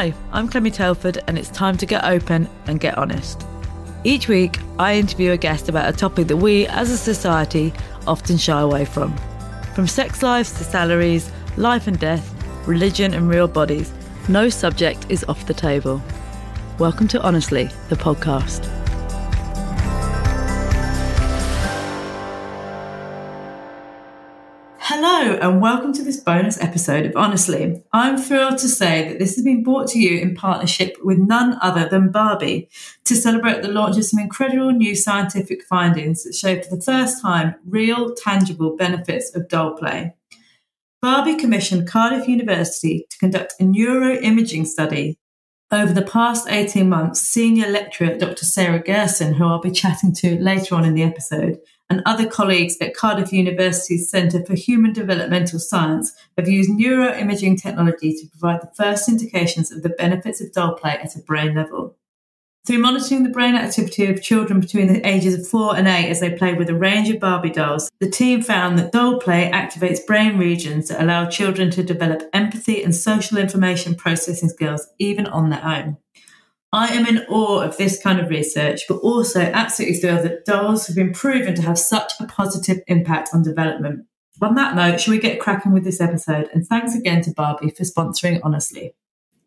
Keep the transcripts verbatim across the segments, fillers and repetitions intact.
Hi, I'm Clemmy Telford, and it's time to get open and get honest. Each week, I interview a guest about a topic that we, as a society, often shy away from. From sex lives to salaries, life and death, religion and real bodies, no subject is off the table. Welcome to Honestly, the podcast. Hello and welcome to this bonus episode of Honestly. I'm thrilled to say that this has been brought to you in partnership with none other than Barbie to celebrate the launch of some incredible new scientific findings that show for the first time real, tangible benefits of doll play. Barbie commissioned Cardiff University to conduct a neuroimaging study. Over the past eighteen months, senior lecturer Doctor Sarah Gerson, who I'll be chatting to later on in the episode, and other colleagues at Cardiff University's Centre for Human Developmental Science have used neuroimaging technology to provide the first indications of the benefits of doll play at a brain level. Through monitoring the brain activity of children between the ages of four and eight as they play with a range of Barbie dolls, the team found that doll play activates brain regions that allow children to develop empathy and social information processing skills even on their own. I am in awe of this kind of research, but also absolutely thrilled that dolls have been proven to have such a positive impact on development. On that note, shall we get cracking with this episode? And thanks again to Barbie for sponsoring Honestly.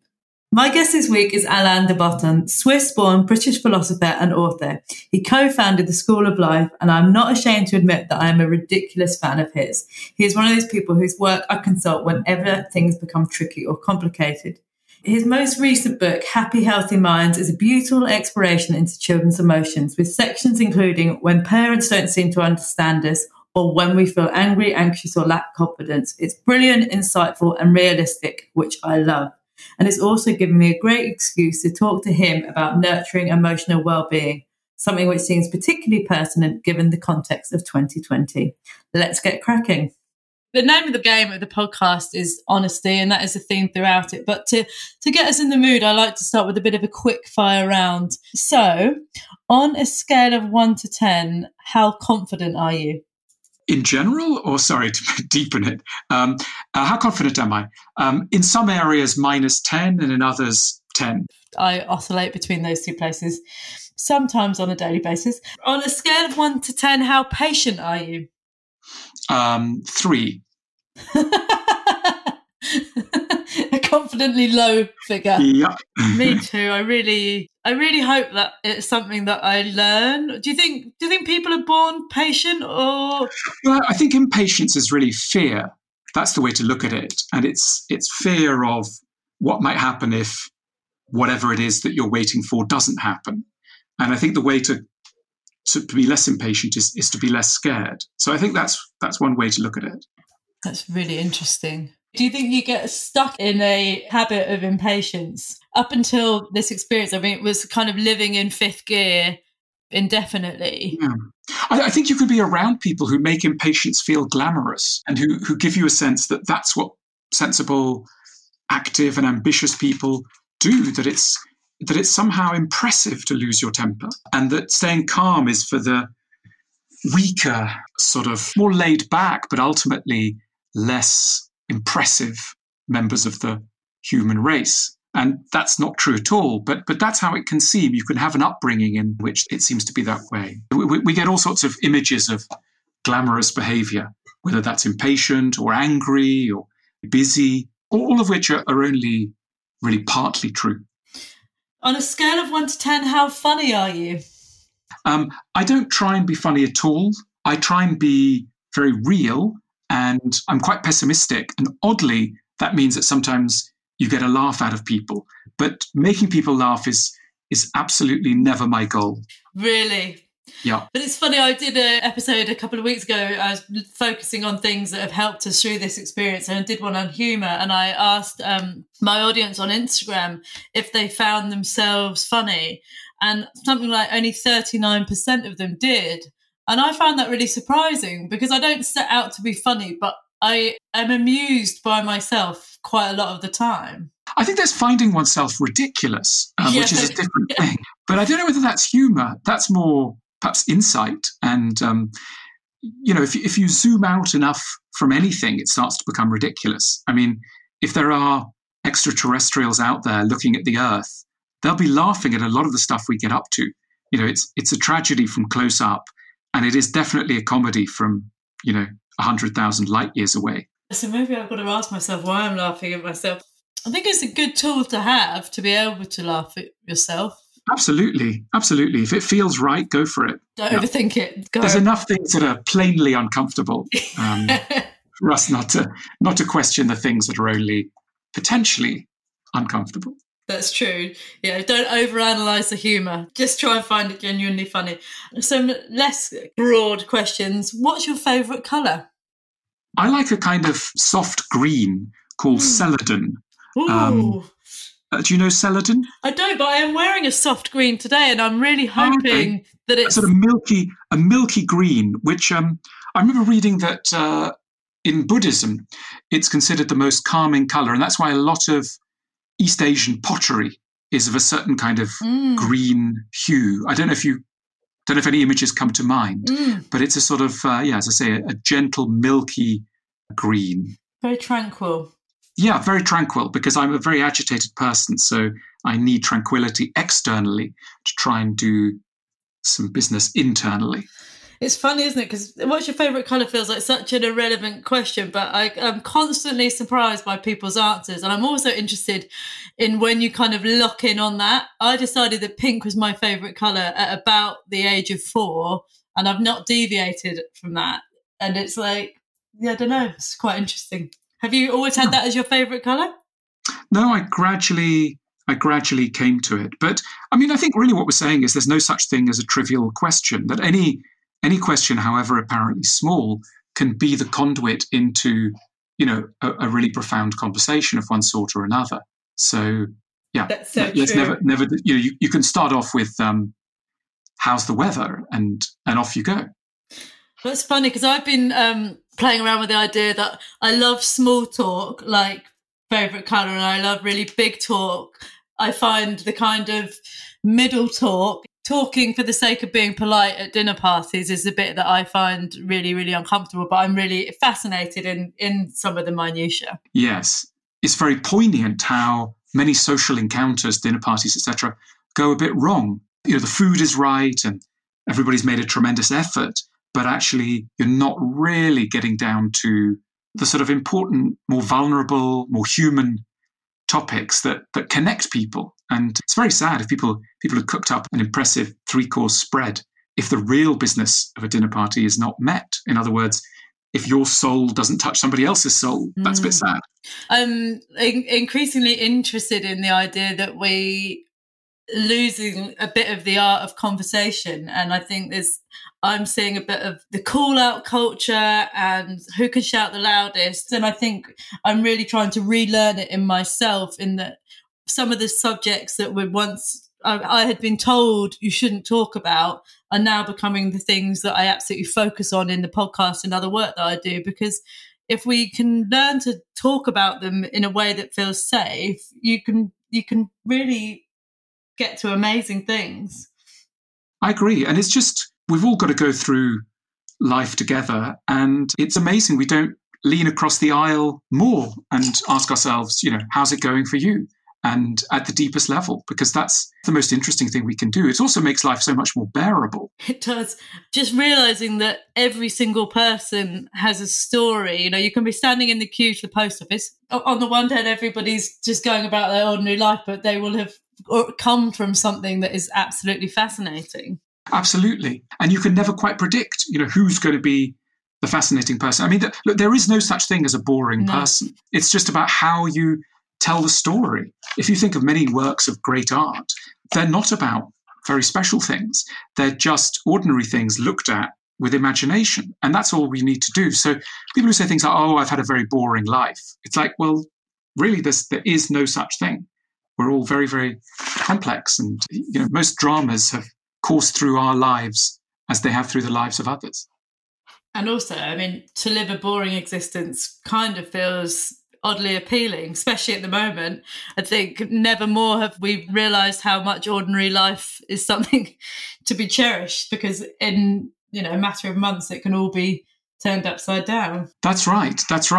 My guest this week is Alain de Botton, Swiss-born British philosopher and author. He co-founded the School of Life, and I'm not ashamed to admit that I am a ridiculous fan of his. He is one of those people whose work I consult whenever things become tricky or complicated. His most recent book, Happy Healthy Minds, is a beautiful exploration into children's emotions, with sections including When Parents Don't Seem to Understand Us, or When We Feel Angry, Anxious, or Lack Confidence. It's brilliant, insightful, and realistic, which I love. And it's also given me a great excuse to talk to him about nurturing emotional well-being, something which seems particularly pertinent given the context of twenty twenty. Let's get cracking. The name of the game of the podcast is honesty, and that is a theme throughout it. But to, to get us in the mood, I like to start with a bit of a quick fire round. So, on a scale of one to ten, how confident are you? In general, or sorry, to deepen it, um, uh, how confident am I? Um, in some areas, minus ten, and in others, ten. I oscillate between those two places, sometimes on a daily basis. On a scale of one to ten, how patient are you? Um, three. A confidently low figure. Yeah. Me too. I really, I really hope that it's something that I learn. Do you think? Do you think people are born patient, or? Well, I think impatience is really fear. That's the way to look at it, and it's it's fear of what might happen if whatever it is that you're waiting for doesn't happen. And I think the way to to be less impatient is is to be less scared. So I think that's that's one way to look at it. That's really interesting. Do you think you get stuck in a habit of impatience up until this experience? I mean, it was kind of living in fifth gear indefinitely. Yeah. I, I think you could be around people who make impatience feel glamorous and who, who give you a sense that that's what sensible, active and ambitious people do, that it's that it's somehow impressive to lose your temper, and that staying calm is for the weaker, sort of more laid back, but ultimately less impressive members of the human race. And that's not true at all, but but that's how it can seem. You can have an upbringing in which it seems to be that way. We, we get all sorts of images of glamorous behavior, whether that's impatient or angry or busy, all of which are, are only really partly true. On a scale of one to ten, how funny are you? Um, I don't try and be funny at all. I try and be very real, and I'm quite pessimistic. And oddly, that means that sometimes you get a laugh out of people. But making people laugh is is absolutely never my goal. Really? Yeah. But it's funny, I did an episode a couple of weeks ago. I was focusing on things that have helped us through this experience, and I did one on humour, and I asked um, my audience on Instagram if they found themselves funny, and something like only thirty-nine percent of them did. And I found that really surprising, because I don't set out to be funny, but I am amused by myself quite a lot of the time. I think there's finding oneself ridiculous, um, yeah. which is a different thing. But I don't know whether that's humour. That's more perhaps insight. And, um, you know, if, if you zoom out enough from anything, it starts to become ridiculous. I mean, if there are extraterrestrials out there looking at the Earth, they'll be laughing at a lot of the stuff we get up to. You know, it's it's a tragedy from close up, and it is definitely a comedy from, you know, one hundred thousand light years away. So maybe I've got to ask myself why I'm laughing at myself. I think it's a good tool to have, to be able to laugh at yourself. Absolutely. Absolutely. If it feels right, go for it. Don't yeah. overthink it. Go. There's enough things that are plainly uncomfortable um, for us not to not to question the things that are only potentially uncomfortable. That's true. Yeah, don't overanalyze the humour. Just try and find it genuinely funny. Some less broad questions. What's your favourite colour? I like a kind of soft green called mm. celadon. Ooh. Um, uh, do you know celadon? I don't, but I am wearing a soft green today, and I'm really hoping okay. that it's a sort of milky, a milky green. Which um, I remember reading that uh, in Buddhism, it's considered the most calming colour, and that's why a lot of East Asian pottery is of a certain kind of mm. green hue. I don't know if you, don't know if any images come to mind, mm. but it's a sort of, uh, yeah, as I say, a, a gentle, milky green. Very tranquil. Yeah, very tranquil, because I'm a very agitated person, so I need tranquility externally to try and do some business internally. It's funny, isn't it? Because what's your favourite colour feels like such an irrelevant question, but I, I'm constantly surprised by people's answers. And I'm also interested in when you kind of lock in on that. I decided that pink was my favourite colour at about the age of four, and I've not deviated from that. And it's like, yeah, I don't know. It's quite interesting. Have you always had that as your favourite colour? No, I gradually... I gradually came to it. But, I mean, I think really what we're saying is there's no such thing as a trivial question, that any... Any question, however apparently small, can be the conduit into, you know, a, a really profound conversation of one sort or another. So, yeah, that's so let's true. never, never, you know, you, you can start off with, um, how's the weather, and and off you go. That's funny, because I've been um, playing around with the idea that I love small talk, like favourite colour, and I love really big talk. I find the kind of middle talk, talking for the sake of being polite at dinner parties, is a bit that I find really, really uncomfortable, but I'm really fascinated in, in some of the minutiae. Yes. It's very poignant how many social encounters, dinner parties, et cetera, go a bit wrong. You know, the food is right and everybody's made a tremendous effort, but actually you're not really getting down to the sort of important, more vulnerable, more human topics that that connect people. And it's very sad if people people have cooked up an impressive three-course spread if the real business of a dinner party is not met. In other words, if your soul doesn't touch somebody else's soul, that's mm. a bit sad. I'm in- increasingly interested in the idea that we losing a bit of the art of conversation, and I think there's I'm seeing a bit of the call out culture and who can shout the loudest, and I think I'm really trying to relearn it in myself, in that some of the subjects that were once I, I had been told you shouldn't talk about are now becoming the things that I absolutely focus on in the podcast and other work that I do, because if we can learn to talk about them in a way that feels safe, you can you can really get to amazing things. I agree. And it's just, we've all got to go through life together. And it's amazing we don't lean across the aisle more and ask ourselves, you know, how's it going for you? And at the deepest level, because that's the most interesting thing we can do. It also makes life so much more bearable. It does. Just realising that every single person has a story. You know, you can be standing in the queue to the post office. On the one hand, everybody's just going about their ordinary life, but they will have come from something that is absolutely fascinating. Absolutely. And you can never quite predict, you know, who's going to be the fascinating person. I mean, th- look, there is no such thing as a boring no. person. It's just about how you tell the story. If you think of many works of great art, they're not about very special things. They're just ordinary things looked at with imagination. And that's all we need to do. So people who say things like, oh, I've had a very boring life. It's like, well, really, there's, there is no such thing. We're all very, very complex. And, you know, most dramas have coursed through our lives as they have through the lives of others. And also, I mean, to live a boring existence kind of feels oddly appealing, especially at the moment. I think never more have we realised how much ordinary life is something to be cherished, because in, you know, a matter of months, it can all be turned upside down. That's right. That's right.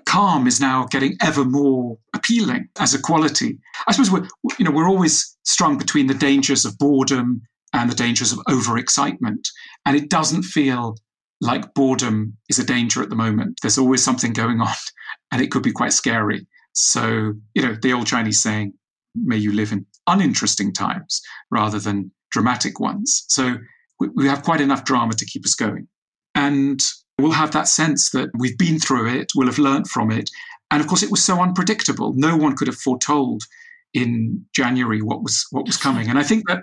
calm is now getting ever more appealing as a quality. I suppose we're, you know, we're always strung between the dangers of boredom and the dangers of overexcitement. And it doesn't feel like boredom is a danger at the moment. There's always something going on, and it could be quite scary. So, you know, the old Chinese saying, may you live in uninteresting times rather than dramatic ones. So we, we have quite enough drama to keep us going. And we'll have that sense that we've been through it, we'll have learnt from it. And of course, it was so unpredictable. No one could have foretold in January what was what was coming. And I think that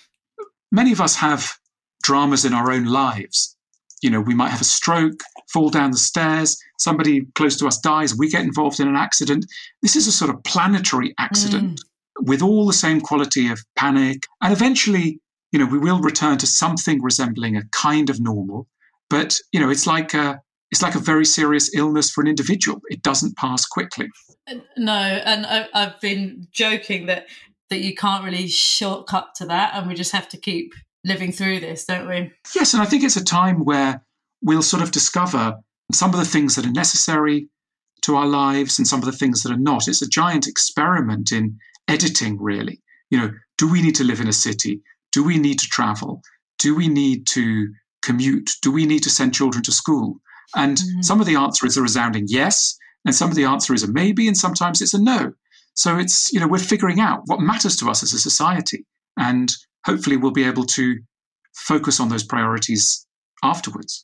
many of us have dramas in our own lives. You know, we might have a stroke, fall down the stairs, somebody close to us dies, we get involved in an accident. This is a sort of planetary accident mm. with all the same quality of panic. And eventually, you know, we will return to something resembling a kind of normal. But, you know, it's like a, it's like a very serious illness for an individual. It doesn't pass quickly. No, and I, I've been joking that that you can't really shortcut to that, and we just have to keep living through this, don't we? Yes, and I think it's a time where we'll sort of discover some of the things that are necessary to our lives and some of the things that are not. It's a giant experiment in editing, really. You know, do we need to live in a city? Do we need to travel? Do we need to commute? Do we need to send children to school? And mm. some of the answer is a resounding yes, and some of the answer is a maybe, and sometimes it's a no. So it's, you know, we're figuring out what matters to us as a society, and hopefully we'll be able to focus on those priorities afterwards.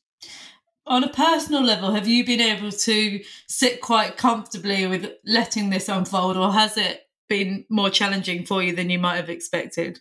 On a personal level, have you been able to sit quite comfortably with letting this unfold, or has it been more challenging for you than you might have expected?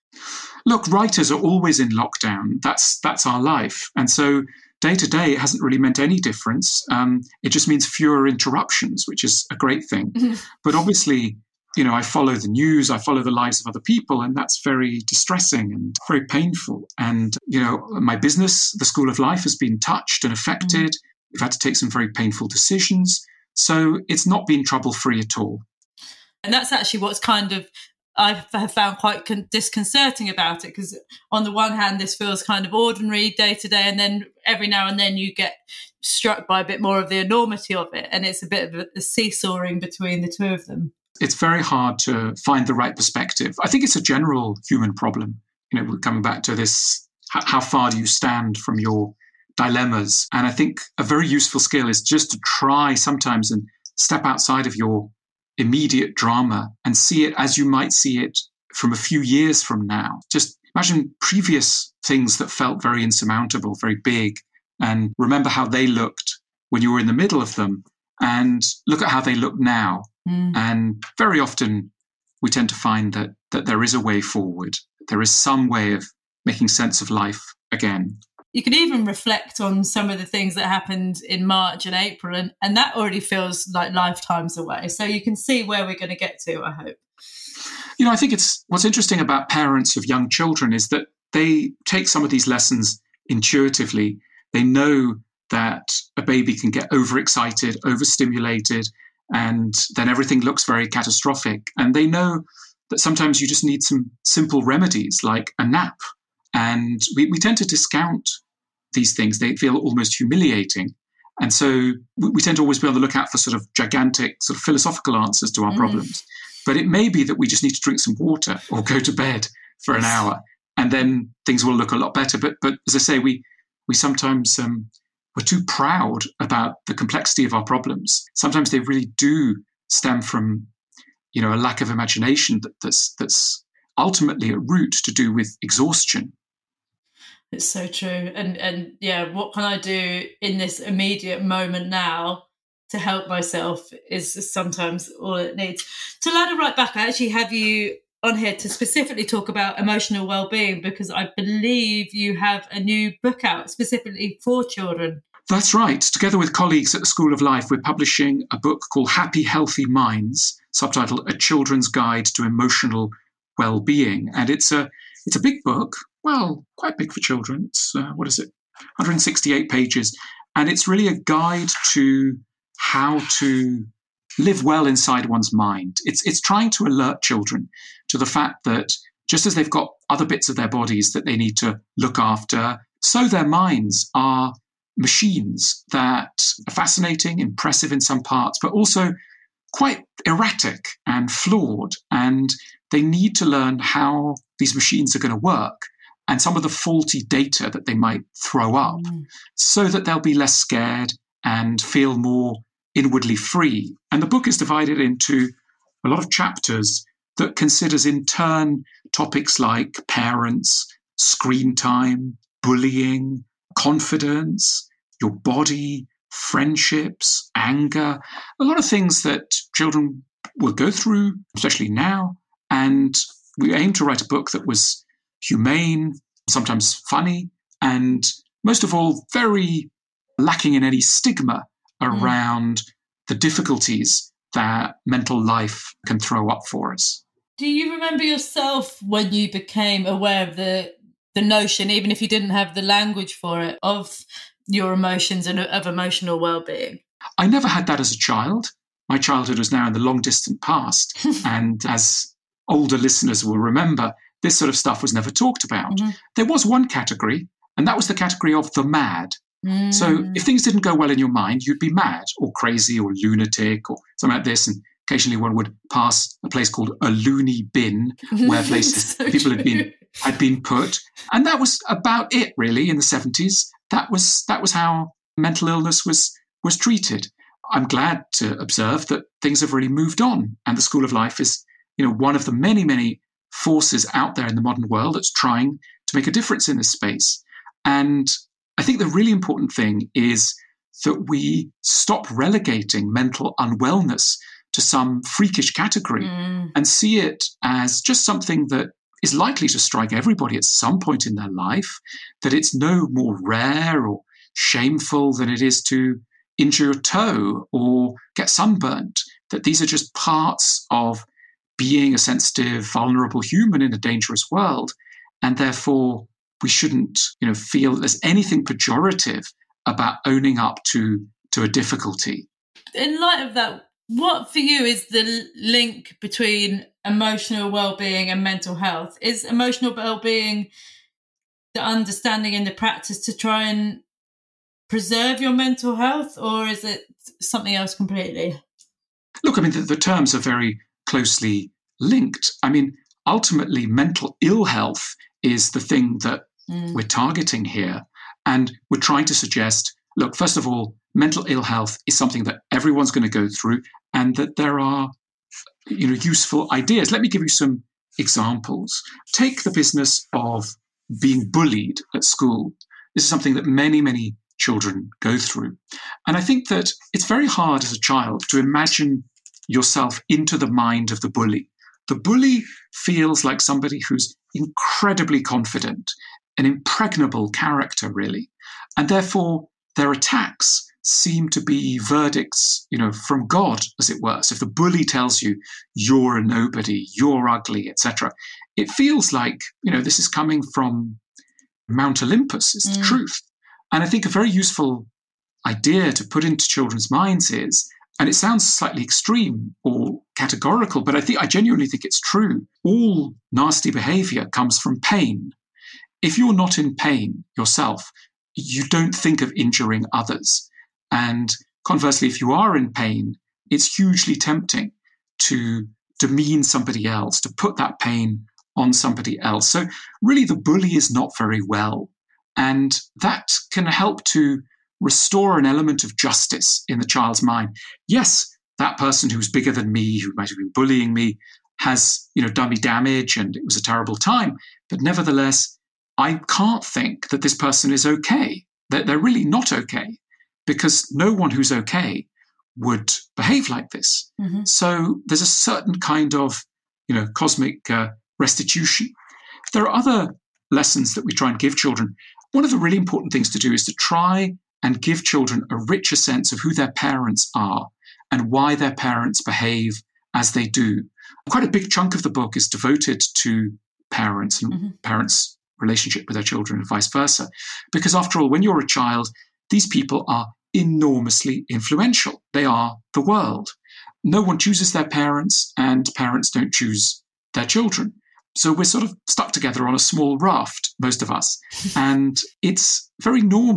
Look, writers are always in lockdown. That's that's our life. And so day to day, it hasn't really meant any difference. Um, it just means fewer interruptions, which is a great thing. But obviously, you know, I follow the news, I follow the lives of other people, and that's very distressing and very painful. And, you know, my business, the School of Life, has been touched and affected. Mm. We've had to take some very painful decisions. So it's not been trouble-free at all. And that's actually what's kind of, I have found quite con- disconcerting about it, because on the one hand, this feels kind of ordinary day to day, and then every now and then you get struck by a bit more of the enormity of it. And it's a bit of a, a seesawing between the two of them. It's very hard to find the right perspective. I think it's a general human problem. You know, we're coming back to this, how far do you stand from your dilemmas? And I think a very useful skill is just to try sometimes and step outside of your immediate drama and see it as you might see it from a few years from now. Just imagine previous things that felt very insurmountable, very big, and remember how they looked when you were in the middle of them, and look at how they look now. Mm. And very often we tend to find that that there is a way forward. There is some way of making sense of life again. You can even reflect on some of the things that happened in March and April, and, and that already feels like lifetimes away. So you can see where we're going to get to, I hope. You know, I think it's what's interesting about parents of young children is that they take some of these lessons intuitively. They know that a baby can get overexcited, overstimulated, and then everything looks very catastrophic. And they know that sometimes you just need some simple remedies like a nap. And we, we tend to discount these things. They feel almost humiliating. And so we, we tend to always be on the lookout for sort of gigantic, sort of philosophical answers to our mm. problems. But it may be that we just need to drink some water or go to bed for an hour, and then things will look a lot better. But but as I say, we we sometimes um, we're too proud about the complexity of our problems. Sometimes they really do stem from, you know, a lack of imagination that, that's that's ultimately at root to do with exhaustion. It's so true. And and yeah, what can I do in this immediate moment now to help myself is sometimes all it needs. To ladder right back, I actually have you on here to specifically talk about emotional well-being, because I believe you have a new book out specifically for children. That's right. Together with colleagues at the School of Life, we're publishing a book called Happy, Healthy Minds, subtitled A Children's Guide to Emotional Well-Being. And it's a it's a big book, well, quite big for children. It's, uh, what is it, one hundred sixty-eight pages. And it's really a guide to how to live well inside one's mind. It's it's trying to alert children to the fact that just as they've got other bits of their bodies that they need to look after, so their minds are machines that are fascinating, impressive in some parts, but also quite erratic and flawed. And they need to learn how these machines are going to work and some of the faulty data that they might throw up mm. so that they'll be less scared and feel more inwardly free. And the book is divided into a lot of chapters that considers in turn topics like parents, screen time, bullying, confidence, your body, friendships, anger, a lot of things that children will go through, especially now. And we aim to write a book that was humane, sometimes funny, and most of all, very lacking in any stigma around mm. the difficulties that mental life can throw up for us. Do you remember yourself when you became aware of the the notion, even if you didn't have the language for it, of your emotions and of emotional well-being? I never had that as a child. My childhood was now in the long distant past. And as older listeners will remember, this sort of stuff was never talked about. Mm-hmm. There was one category, and that was the category of the mad. Mm. So if things didn't go well in your mind, you'd be mad or crazy or lunatic or something like this. And occasionally one would pass a place called a loony bin, where places so people true. had been had been put. And that was about it, really, in the seventies. That was that was how mental illness was was treated. I'm glad to observe that things have really moved on. And the School of Life is, you know, one of the many, many forces out there in the modern world that's trying to make a difference in this space. And I think the really important thing is that we stop relegating mental unwellness to some freakish category mm. and see it as just something that is likely to strike everybody at some point in their life, that it's no more rare or shameful than it is to injure your toe or get sunburnt, that these are just parts of being a sensitive, vulnerable human in a dangerous world. And therefore, we shouldn't, you know, feel that there's anything pejorative about owning up to, to a difficulty. In light of that, what for you is the link between emotional well-being and mental health? Is emotional well-being the understanding and the practice to try and preserve your mental health, or is it something else completely? Look, I mean, the, the terms are very closely linked. I mean, ultimately, mental ill health is the thing that mm. we're targeting here. And we're trying to suggest, look, first of all, mental ill health is something that everyone's going to go through, and that there are, you know, useful ideas. Let me give you some examples. Take the business of being bullied at school. This is something that many, many children go through. And I think that it's very hard as a child to imagine yourself into the mind of the bully. The bully feels like somebody who's incredibly confident, an impregnable character, really. And therefore, their attacks seem to be verdicts, you know, from God, as it were. So if the bully tells you, you're a nobody, you're ugly, et cetera, it feels like, you know, this is coming from Mount Olympus, it's mm. the truth. And I think a very useful idea to put into children's minds is, and it sounds slightly extreme or categorical, but I think I genuinely think it's true. All nasty behavior comes from pain. If you're not in pain yourself, you don't think of injuring others. And conversely, if you are in pain, it's hugely tempting to demean somebody else, to put that pain on somebody else. So really, the bully is not very well. And that can help to restore an element of justice in the child's mind. Yes, that person who's bigger than me, who might have been bullying me, has, you know, done me damage and it was a terrible time. But nevertheless, I can't think that this person is okay, that they're really not okay, because no one who's okay would behave like this. Mm-hmm. So there's a certain kind of, you know, cosmic uh, restitution. There are other lessons that we try and give children. One of the really important things to do is to try and give children a richer sense of who their parents are and why their parents behave as they do. Quite a big chunk of the book is devoted to parents and mm-hmm. parents' relationship with their children and vice versa. Because after all, when you're a child, these people are enormously influential. They are the world. No one chooses their parents, and parents don't choose their children. So we're sort of stuck together on a small raft, most of us. And it's very normal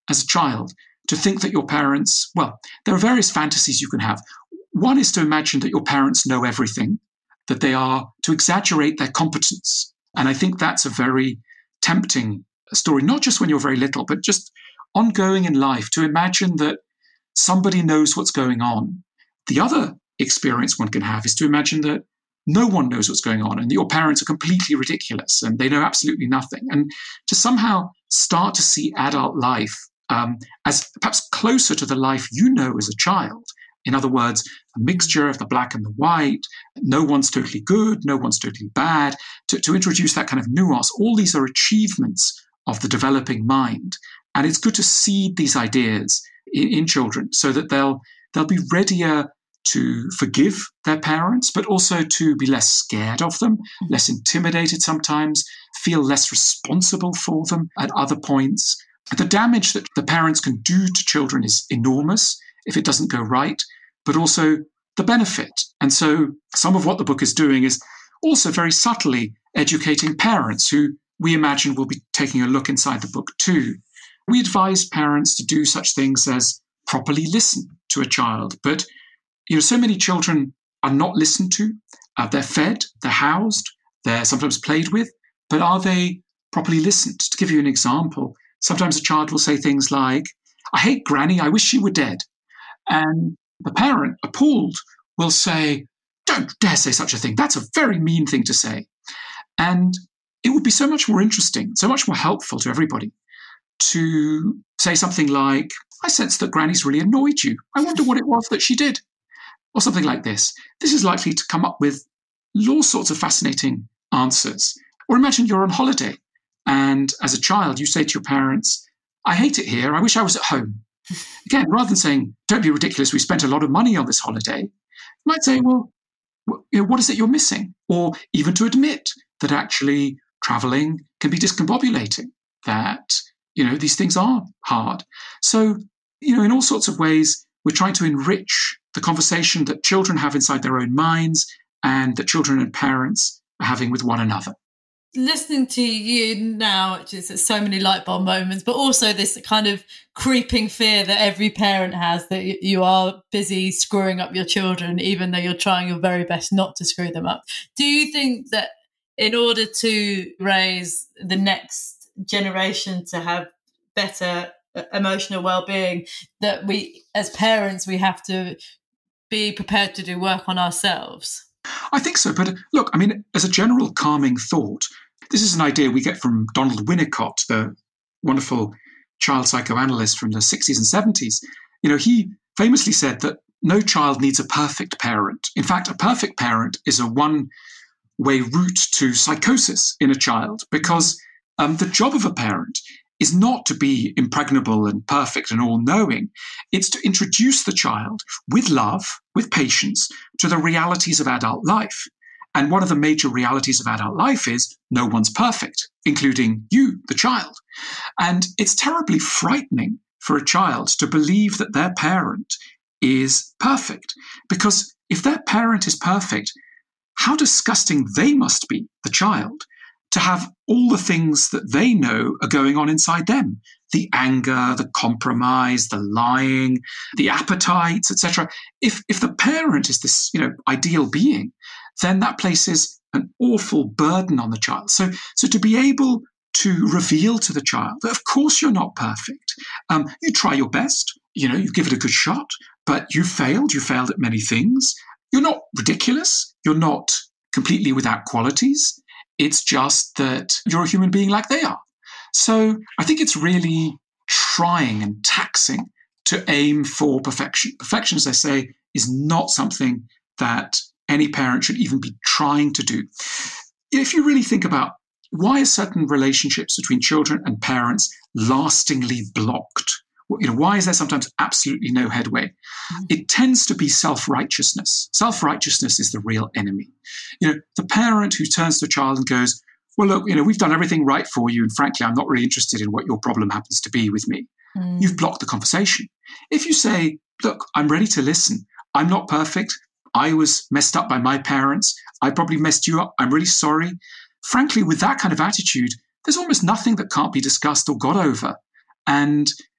as a child to think that your parents, well, there are various fantasies you can have. One is to imagine that your parents know everything, that they are to exaggerate their competence. And I think that's a very tempting story, not just when you're very little, but just ongoing in life, to imagine that somebody knows what's going on. The other experience one can have is to imagine that no one knows what's going on and that your parents are completely ridiculous and they know absolutely nothing. And to somehow start to see adult life um, as perhaps closer to the life you know as a child. In other words, a mixture of the black and the white, no one's totally good, no one's totally bad, to, to introduce that kind of nuance. All these are achievements of the developing mind. And it's good to seed these ideas in, in children so that they'll they'll be readier to forgive their parents, but also to be less scared of them, less intimidated sometimes, feel less responsible for them at other points. The damage that the parents can do to children is enormous if it doesn't go right, but also the benefit. And so some of what the book is doing is also very subtly educating parents who we imagine will be taking a look inside the book too. We advise parents to do such things as properly listen to a child. But you know, so many children are not listened to. Uh, they're fed, they're housed, they're sometimes played with, but are they properly listened? To give you an example, sometimes a child will say things like, "I hate Granny, I wish she were dead." And the parent, appalled, will say, "Don't dare say such a thing. That's a very mean thing to say." And it would be so much more interesting, so much more helpful to everybody to say something like, "I sense that Granny's really annoyed you. I wonder what it was that she did." Or something like this. This is likely to come up with all sorts of fascinating answers. Or imagine you're on holiday and as a child you say to your parents, "I hate it here. I wish I was at home." Again, rather than saying, "Don't be ridiculous, we spent a lot of money on this holiday," you might say, "Well, you know, what is it you're missing?" Or even to admit that actually traveling can be discombobulating, that, you know, these things are hard. So, you know, in all sorts of ways, we're trying to enrich the conversation that children have inside their own minds and that children and parents are having with one another. Listening to you now, just so many light bulb moments, but also this kind of creeping fear that every parent has that you are busy screwing up your children, even though you're trying your very best not to screw them up. Do you think that in order to raise the next generation to have better emotional well-being, that we as parents we have to be prepared to do work on ourselves? I think so. But look, I mean, as a general calming thought, this is an idea we get from Donald Winnicott, the wonderful child psychoanalyst from the sixties and seventies. You know, he famously said that no child needs a perfect parent. In fact, a perfect parent is a one-way route to psychosis in a child, because um, the job of a parent is not to be impregnable and perfect and all-knowing. It's to introduce the child with love, with patience, to the realities of adult life. And one of the major realities of adult life is no one's perfect, including you, the child. And it's terribly frightening for a child to believe that their parent is perfect. Because if their parent is perfect, how disgusting they must be, the child, to have all the things that they know are going on inside them. The anger, the compromise, the lying, the appetites, et cetera. If if the parent is this, you know, ideal being, then that places an awful burden on the child. So, so to be able to reveal to the child that, of course, you're not perfect. Um, you try your best, you know, you give it a good shot, but you failed. You failed at many things. You're not ridiculous. You're not completely without qualities. It's just that you're a human being like they are. So I think it's really trying and taxing to aim for perfection. Perfection, as I say, is not something that any parent should even be trying to do. If you really think about why are certain relationships between children and parents lastingly blocked, you know, why is there sometimes absolutely no headway? Mm-hmm. It tends to be self-righteousness. Self-righteousness is the real enemy. You know, the parent who turns to a child and goes, "Well, look, you know, we've done everything right for you, and frankly, I'm not really interested in what your problem happens to be with me." Mm. You've blocked the conversation. If you say, "Look, I'm ready to listen. I'm not perfect. I was messed up by my parents. I probably messed you up. I'm really sorry." Frankly, with that kind of attitude, there's almost nothing that can't be discussed or got over. And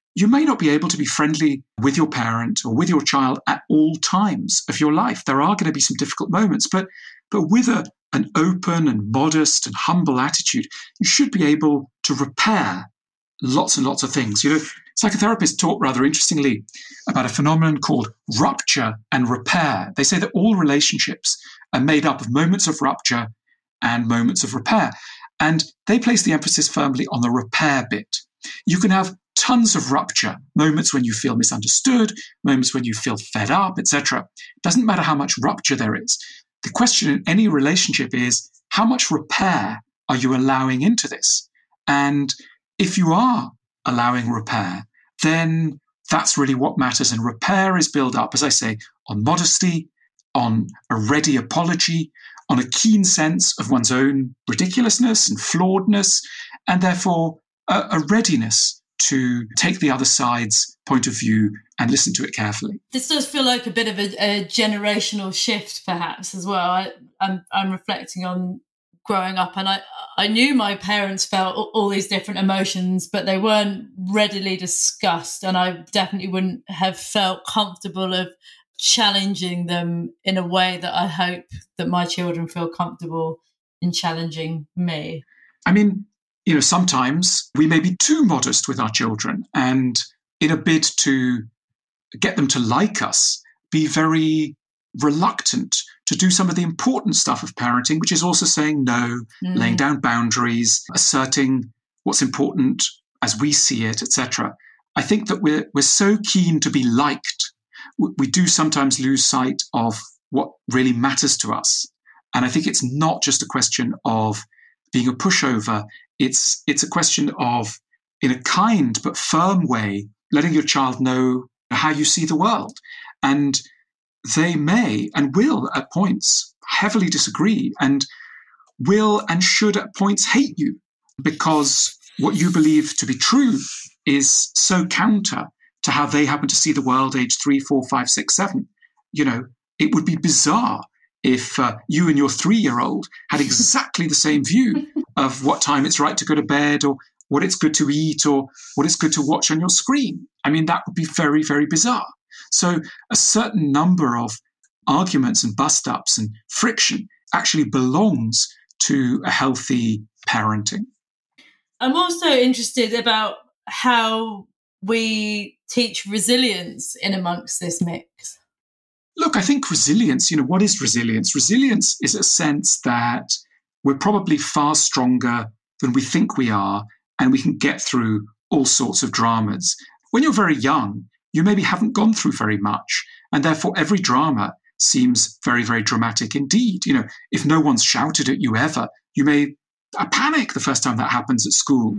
you may not be able to be friendly with your parent or with your child at all times of your life. There are going to be some difficult moments, but, but with a, an open and modest and humble attitude, you should be able to repair lots and lots of things. You know, psychotherapists talk rather interestingly about a phenomenon called rupture and repair. They say that all relationships are made up of moments of rupture and moments of repair. And they place the emphasis firmly on the repair bit. You can have tons of rupture, moments when you feel misunderstood, moments when you feel fed up, et cetera. It doesn't matter how much rupture there is. The question in any relationship is, how much repair are you allowing into this? And if you are allowing repair, then that's really what matters. And repair is built up, as I say, on modesty, on a ready apology, on a keen sense of one's own ridiculousness and flawedness, and therefore a, a readiness to take the other side's point of view and listen to it carefully. This does feel like a bit of a, a generational shift, perhaps, as well. I, I'm, I'm reflecting on growing up, and I, I knew my parents felt all, all these different emotions, but they weren't readily discussed, and I definitely wouldn't have felt comfortable of challenging them in a way that I hope that my children feel comfortable in challenging me. I mean, you know, sometimes we may be too modest with our children, and in a bid to get them to like us, be very reluctant to do some of the important stuff of parenting, which is also saying no, mm. laying down boundaries, asserting what's important as we see it, et cetera. I think that we're we're so keen to be liked, we do sometimes lose sight of what really matters to us. And I think it's not just a question of being a pushover. It's it's a question of, in a kind but firm way, letting your child know how you see the world. And they may and will at points heavily disagree, and will and should at points hate you, because what you believe to be true is so counter to how they happen to see the world age three, four, five, six, seven. You know, it would be bizarre if uh, you and your three-year-old had exactly the same view of what time it's right to go to bed, or what it's good to eat, or what it's good to watch on your screen. I mean, that would be very, very bizarre. So a certain number of arguments and bust-ups and friction actually belongs to a healthy parenting. I'm also interested about how we teach resilience in amongst this mix. Look, I think resilience, you know, what is resilience? Resilience is a sense that we're probably far stronger than we think we are, and we can get through all sorts of dramas. When you're very young, you maybe haven't gone through very much, and therefore every drama seems very, very dramatic indeed. You know, if no one's shouted at you ever, you may uh, panic the first time that happens at school.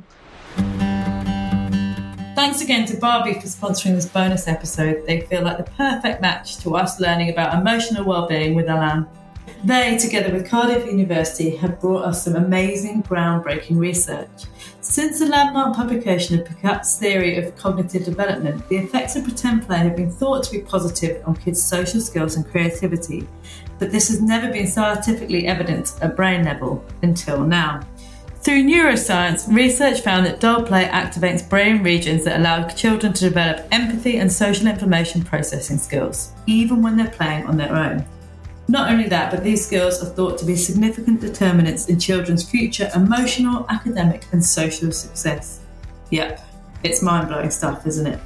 Thanks again to Barbie for sponsoring this bonus episode. They feel like the perfect match to us learning about emotional well-being with Alain. They, together with Cardiff University, have brought us some amazing, groundbreaking research. Since the landmark publication of Picat's theory of cognitive development, the effects of pretend play have been thought to be positive on kids' social skills and creativity, but this has never been scientifically evident at brain level until now. Through neuroscience, research found that doll play activates brain regions that allow children to develop empathy and social information processing skills, even when they're playing on their own. Not only that, but these skills are thought to be significant determinants in children's future emotional, academic, and social success. Yep, it's mind-blowing stuff, isn't it?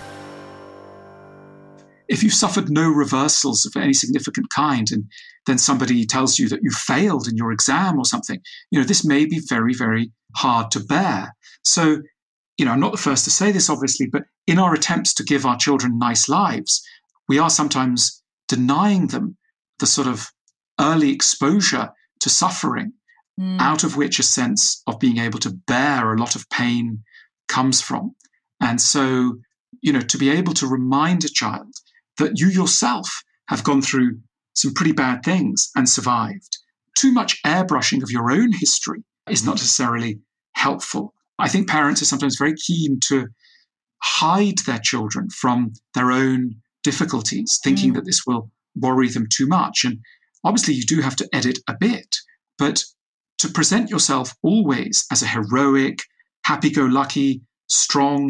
If you've suffered no reversals of any significant kind, and then somebody tells you that you failed in your exam or something, you know, this may be very, very hard to bear. So, you know, I'm not the first to say this, obviously, but in our attempts to give our children nice lives, we are sometimes denying them the sort of early exposure to suffering, mm. out of which a sense of being able to bear a lot of pain comes from. And so, you know, to be able to remind a child that you yourself have gone through some pretty bad things and survived. Too much airbrushing of your own history is not necessarily helpful. I think parents are sometimes very keen to hide their children from their own difficulties, thinking mm. that this will worry them too much. And obviously you do have to edit a bit, but to present yourself always as a heroic, happy-go-lucky, strong,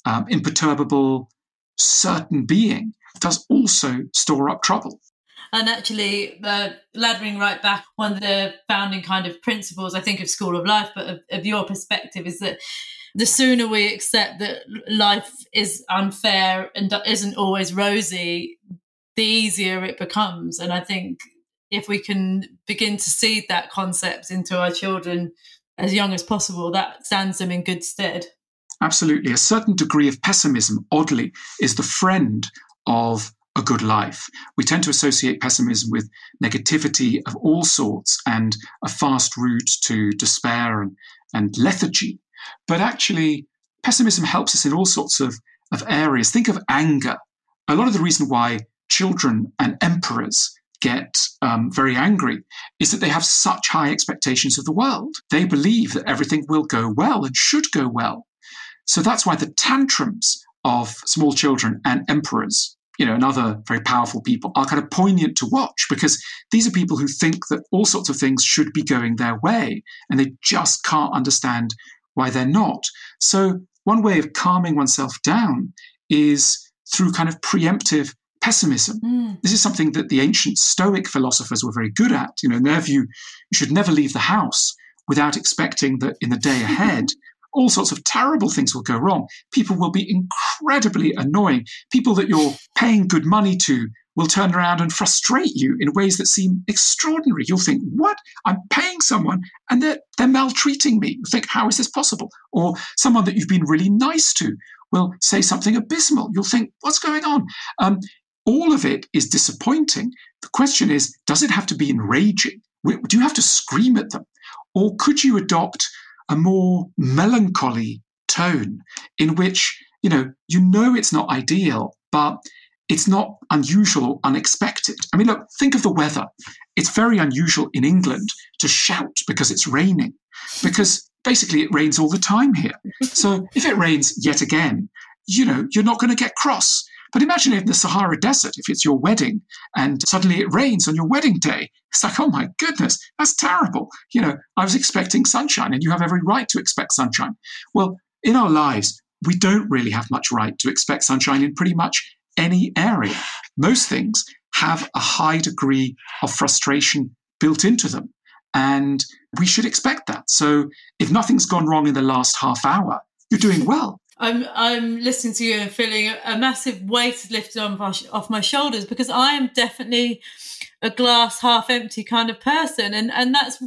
um, imperturbable, certain being does also store up trouble. And actually, uh, laddering right back, one of the founding kind of principles, I think, of School of Life, but of, of your perspective, is that the sooner we accept that life is unfair and isn't always rosy, the easier it becomes. And I think if we can begin to seed that concept into our children as young as possible, that stands them in good stead. Absolutely. A certain degree of pessimism, oddly, is the friend of a good life. We tend to associate pessimism with negativity of all sorts and a fast route to despair and, and lethargy. But actually, pessimism helps us in all sorts of, of areas. Think of anger. A lot of the reason why children and emperors get um, very angry is that they have such high expectations of the world. They believe that everything will go well and should go well. So that's why the tantrums of small children and emperors, you know, and other very powerful people are kind of poignant to watch, because these are people who think that all sorts of things should be going their way and they just can't understand why they're not. So one way of calming oneself down is through kind of preemptive pessimism. Mm. This is something that the ancient Stoic philosophers were very good at. You know, in their view, you should never leave the house without expecting that in the day ahead, all sorts of terrible things will go wrong. People will be incredibly annoying. People that you're paying good money to will turn around and frustrate you in ways that seem extraordinary. You'll think, what? I'm paying someone and they're, they're maltreating me. You think, how is this possible? Or someone that you've been really nice to will say something abysmal. You'll think, what's going on? Um, all of it is disappointing. The question is, does it have to be enraging? Do you have to scream at them? Or could you adopt a more melancholy tone in which, you know, you know it's not ideal, but it's not unusual or unexpected. I mean, look, think of the weather. It's very unusual in England to shout because it's raining, because basically it rains all the time here. So if it rains yet again, you know, you're not going to get cross. But imagine in the Sahara Desert, if it's your wedding and suddenly it rains on your wedding day. It's like, oh my goodness, that's terrible. You know, I was expecting sunshine and you have every right to expect sunshine. Well, in our lives, we don't really have much right to expect sunshine in pretty much any area. Most things have a high degree of frustration built into them. And we should expect that. So if nothing's gone wrong in the last half hour, you're doing well. I'm I'm listening to you and feeling a massive weight lifted on my, off my shoulders, because I am definitely a glass half empty kind of person, and and that's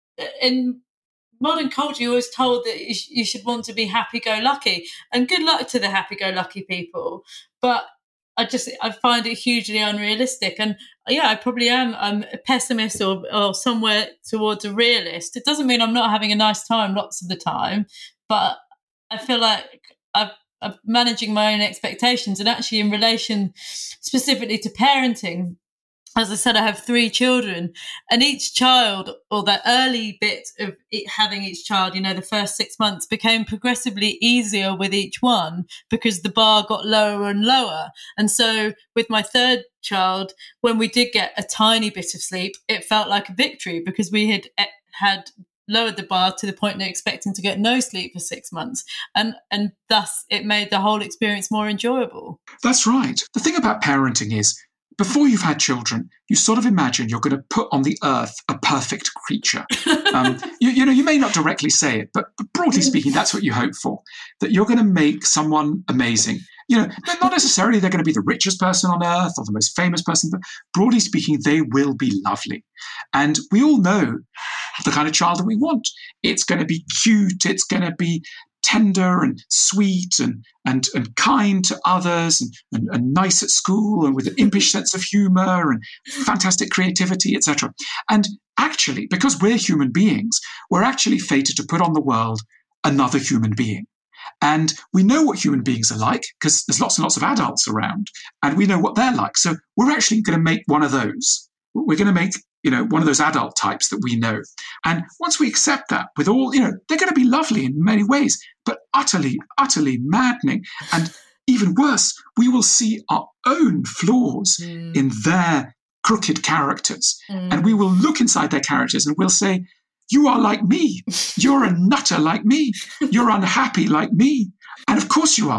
in modern culture. You're always told that you, sh- you should want to be happy-go-lucky, and good luck to the happy-go-lucky people. But I just I find it hugely unrealistic, and yeah, I probably am. I'm a pessimist or or somewhere towards a realist. It doesn't mean I'm not having a nice time lots of the time, but I feel like I've, I'm managing my own expectations. And actually, in relation specifically to parenting, as I said, I have three children, and each child, or that early bit of it, having each child, you know, the first six months became progressively easier with each one because the bar got lower and lower. And so with my third child, when we did get a tiny bit of sleep, it felt like a victory because we had had lowered the bar to the point of expecting to get no sleep for six months. And and thus it made the whole experience more enjoyable. That's right. The thing about parenting is, before you've had children, you sort of imagine you're going to put on the earth a perfect creature. Um, you, you know, you may not directly say it, but, but broadly speaking, that's what you hope for, that you're going to make someone amazing. You know, not necessarily they're going to be the richest person on earth or the most famous person, but broadly speaking, they will be lovely. And we all know the kind of child that we want. It's going to be cute. It's going to be tender and sweet and and, and kind to others and, and, and nice at school and with an impish sense of humor and fantastic creativity, et cetera. And actually, because we're human beings, we're actually fated to put on the world another human being. And we know what human beings are like because there's lots and lots of adults around, and we know what they're like. So we're actually going to make one of those. We're going to make, you know, one of those adult types that we know. And once we accept that with all, you know, they're going to be lovely in many ways, but utterly, utterly maddening. And even worse, we will see our own flaws mm. in their crooked characters. Mm. And we will look inside their characters and we'll say, you are like me. You're a nutter like me. You're unhappy like me. And of course you are.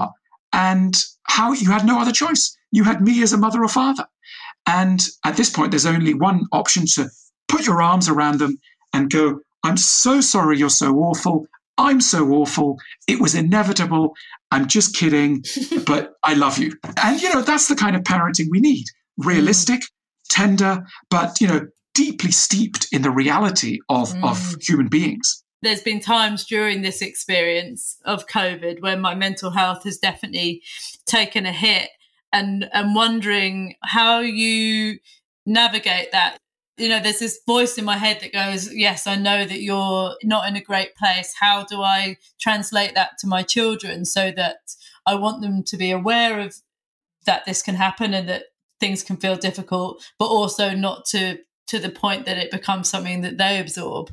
and how you had no other choice. You had me as a mother or father. And at this point, there's only one option: to put your arms around them and go, I'm so sorry you're so awful. I'm so awful. It was inevitable. I'm just kidding, but I love you. And, you know, that's the kind of parenting we need. Realistic, tender, but, you know, deeply steeped in the reality of, mm. of human beings. There's been times during this experience of COVID where my mental health has definitely taken a hit, and and wondering how you navigate that. You know, there's this voice in my head that goes, yes, I know that you're not in a great place. How do I translate that to my children so that I want them to be aware of that this can happen and that things can feel difficult, but also not to to the point that it becomes something that they absorb?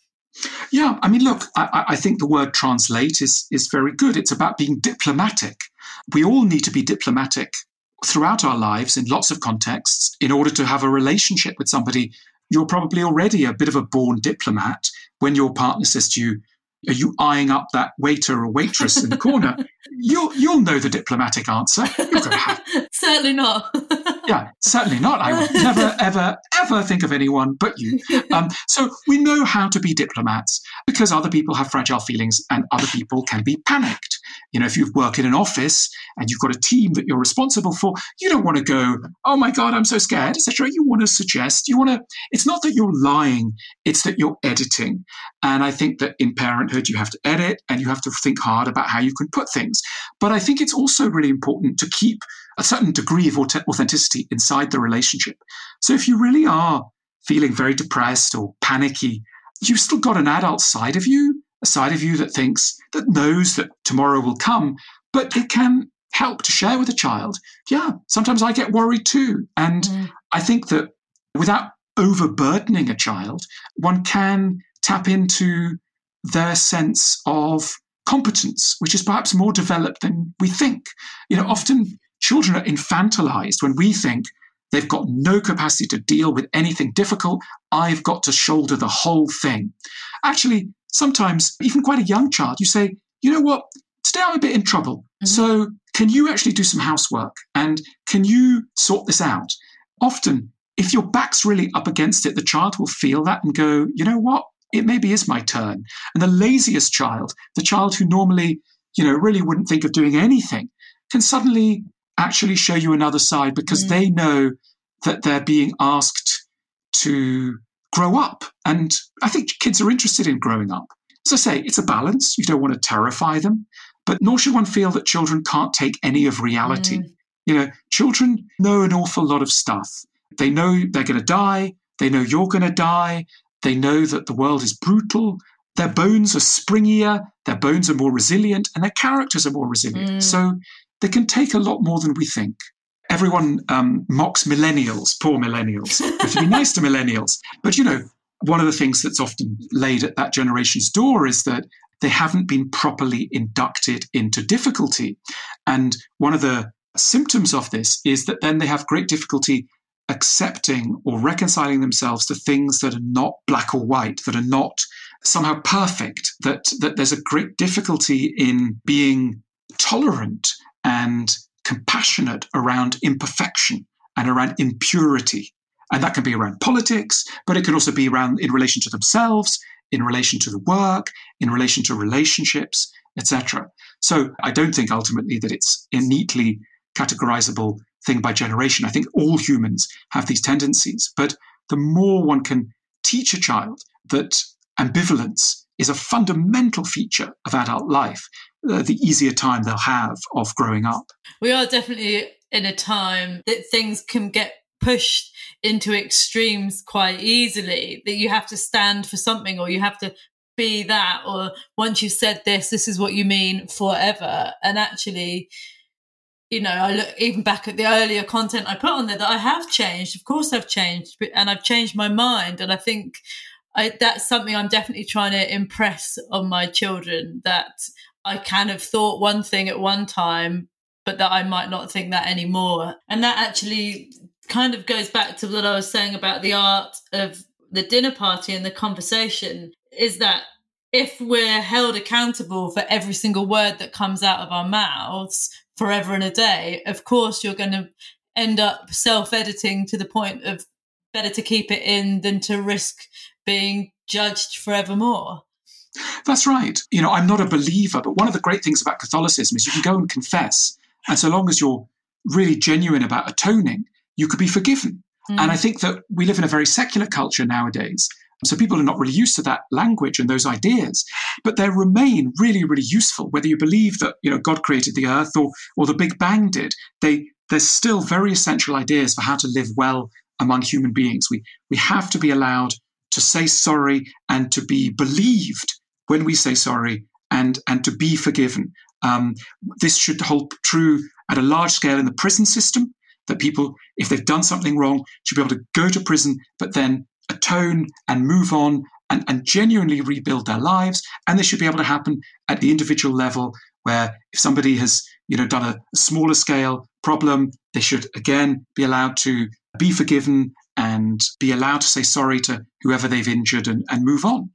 Yeah, I mean, look, I, I think the word translate is is very good. It's about being diplomatic. We all need to be diplomatic throughout our lives in lots of contexts in order to have a relationship with somebody. You're probably already a bit of a born diplomat when your partner says to you, are you eyeing up that waiter or waitress in the corner? You'll, you'll know the diplomatic answer. You're going to have. Certainly not. Yeah, certainly not. I would never, ever, ever think of anyone but you. Um, so we know how to be diplomats because other people have fragile feelings and other people can be panicked. You know, if you work in an office and you've got a team that you're responsible for, you don't want to go, oh my God, I'm so scared, et cetera. You want to suggest, you want to, it's not that you're lying, it's that you're editing. And I think that in parenthood, you have to edit and you have to think hard about how you can put things. But I think it's also really important to keep a certain degree of authenticity inside the relationship. So if you really are feeling very depressed or panicky, you've still got an adult side of you, a side of you that thinks, that knows that tomorrow will come, but it can help to share with a child. Yeah, sometimes I get worried too. And mm. I think that without overburdening a child, one can tap into their sense of competence, which is perhaps more developed than we think. You know, often children are infantilized when we think they've got no capacity to deal with anything difficult. I've got to shoulder the whole thing. Actually, sometimes, even quite a young child, you say, you know what, today I'm a bit in trouble. Mm-hmm. So can you actually do some housework? And can you sort this out? Often, if your back's really up against it, the child will feel that and go, you know what, it maybe is my turn. And the laziest child, the child who normally, you know, really wouldn't think of doing anything, can suddenly actually show you another side because mm. they know that they're being asked to grow up. And I think kids are interested in growing up. As I say, it's a balance. You don't want to terrify them, but nor should one feel that children can't take any of reality. Mm. You know, children know an awful lot of stuff. They know they're going to die. They know you're going to die. They know that the world is brutal. Their bones are springier. Their bones are more resilient, and their characters are more resilient. Mm. So they can take a lot more than we think. Everyone um, mocks millennials, poor millennials. We have to be nice to millennials. But, you know, one of the things that's often laid at that generation's door is that they haven't been properly inducted into difficulty. And one of the symptoms of this is that then they have great difficulty accepting or reconciling themselves to things that are not black or white, that are not somehow perfect, that, that there's a great difficulty in being tolerant and compassionate around imperfection and around impurity. And that can be around politics, but it can also be around in relation to themselves, in relation to the work, in relation to relationships, et cetera. So I don't think ultimately that it's a neatly categorizable thing by generation. I think all humans have these tendencies, but the more one can teach a child that ambivalence is a fundamental feature of adult life, uh, the easier time they'll have of growing up. We are definitely in a time that things can get pushed into extremes quite easily, that you have to stand for something or you have to be that, or once you've said this, this is what you mean forever. And actually, you know, I look even back at the earlier content I put on there that I have changed. Of course I've changed, and I've changed my mind. And I think I, that's something I'm definitely trying to impress on my children, that I kind of thought one thing at one time, but that I might not think that anymore. And that actually kind of goes back to what I was saying about the art of the dinner party and the conversation, is that if we're held accountable for every single word that comes out of our mouths, forever and a day, of course you're going to end up self-editing to the point of better to keep it in than to risk being judged forevermore. That's right. You know, I'm not a believer, but one of the great things about Catholicism is you can go and confess. And so long as you're really genuine about atoning, you could be forgiven. Mm. And I think that we live in a very secular culture nowadays. So people are not really used to that language and those ideas, but they remain really, really useful. Whether you believe that, you know, God created the earth or, or the Big Bang did, they, there's still very essential ideas for how to live well among human beings. We, we have to be allowed to say sorry and to be believed when we say sorry and, and to be forgiven. Um, this should hold true at a large scale in the prison system, that people, if they've done something wrong, should be able to go to prison, but then atone and move on and, and genuinely rebuild their lives. And this should be able to happen at the individual level, where if somebody has, you know, done a, a smaller scale problem, they should again be allowed to be forgiven and be allowed to say sorry to whoever they've injured and, and move on.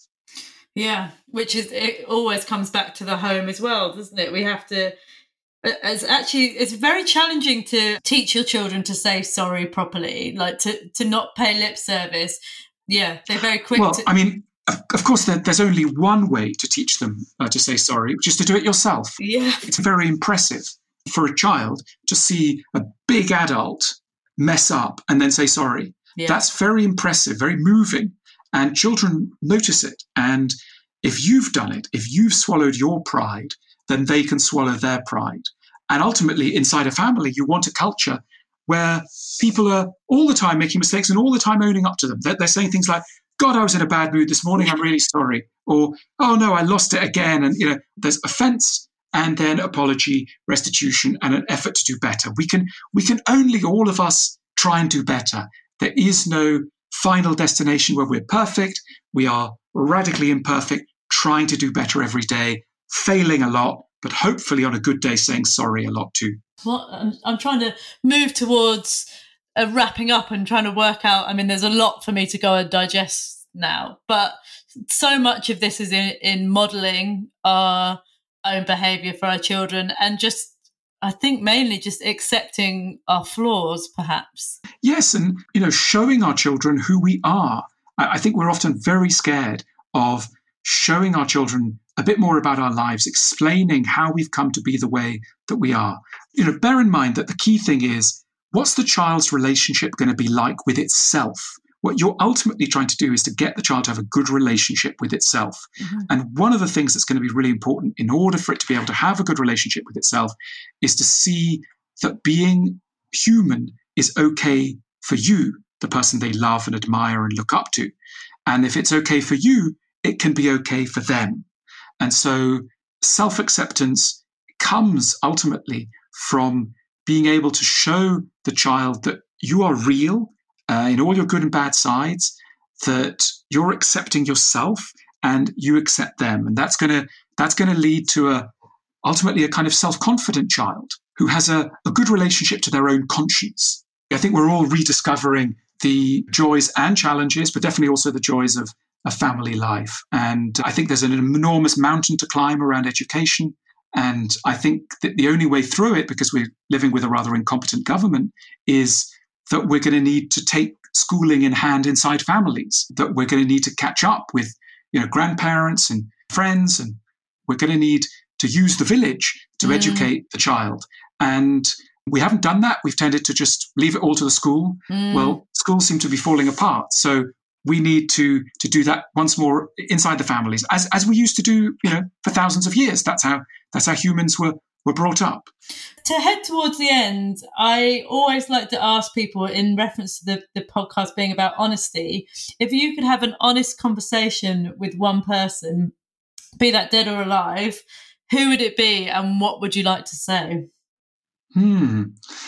Yeah, which is, it always comes back to the home as well, doesn't it? We have to, it's actually, it's very challenging to teach your children to say sorry properly, like to, to not pay lip service. Yeah, they're very quick well, to... I mean, of course, there, there's only one way to teach them uh, to say sorry, which is to do it yourself. Yeah. It's very impressive for a child to see a big adult mess up and then say sorry. Yeah. That's very impressive, very moving. And children notice it. And if you've done it, if you've swallowed your pride, then they can swallow their pride. And ultimately, inside a family, you want a culture where people are all the time making mistakes and all the time owning up to them. They're, they're saying things like, God, I was in a bad mood this morning, I'm really sorry. Or, oh no, I lost it again. And, you know, there's offense and then apology, restitution, and an effort to do better. We can, we can only, all of us, try and do better. There is no final destination where we're perfect. We are radically imperfect, trying to do better every day, failing a lot, but hopefully on a good day saying sorry a lot too. Well, I'm, I'm trying to move towards uh, wrapping up and trying to work out. I mean, there's a lot for me to go and digest now, but so much of this is in, in modelling our own behaviour for our children and just, I think mainly just accepting our flaws, perhaps. Yes, and, you know, showing our children who we are. I, I think we're often very scared of showing our children a bit more about our lives, explaining how we've come to be the way that we are. You know, bear in mind that the key thing is, what's the child's relationship going to be like with itself? What you're ultimately trying to do is to get the child to have a good relationship with itself. Mm-hmm. And one of the things that's going to be really important in order for it to be able to have a good relationship with itself is to see that being human is okay for you, the person they love and admire and look up to. And if it's okay for you, it can be okay for them. And so self-acceptance comes ultimately from being able to show the child that you are real uh, in all your good and bad sides, that you're accepting yourself and you accept them. And that's going to that's going to lead to a ultimately a kind of self-confident child who has a, a good relationship to their own conscience. I think we're all rediscovering the joys and challenges, but definitely also the joys of a family life. And I think there's an enormous mountain to climb around education. And I think that the only way through it, because we're living with a rather incompetent government, is that we're going to need to take schooling in hand inside families, that we're going to need to catch up with, you know, grandparents and friends, and we're going to need to use the village to mm. educate the child. And we haven't done that. We've tended to just leave it all to the school. Mm. Well, schools seem to be falling apart. So we need to to do that once more inside the families, as as we used to do, you know, for thousands of years. That's how that's how humans were were brought up. To head towards the end, I always like to ask people, in reference to the, the podcast being about honesty, if you could have an honest conversation with one person, be that dead or alive, who would it be and what would you like to say? Hmm.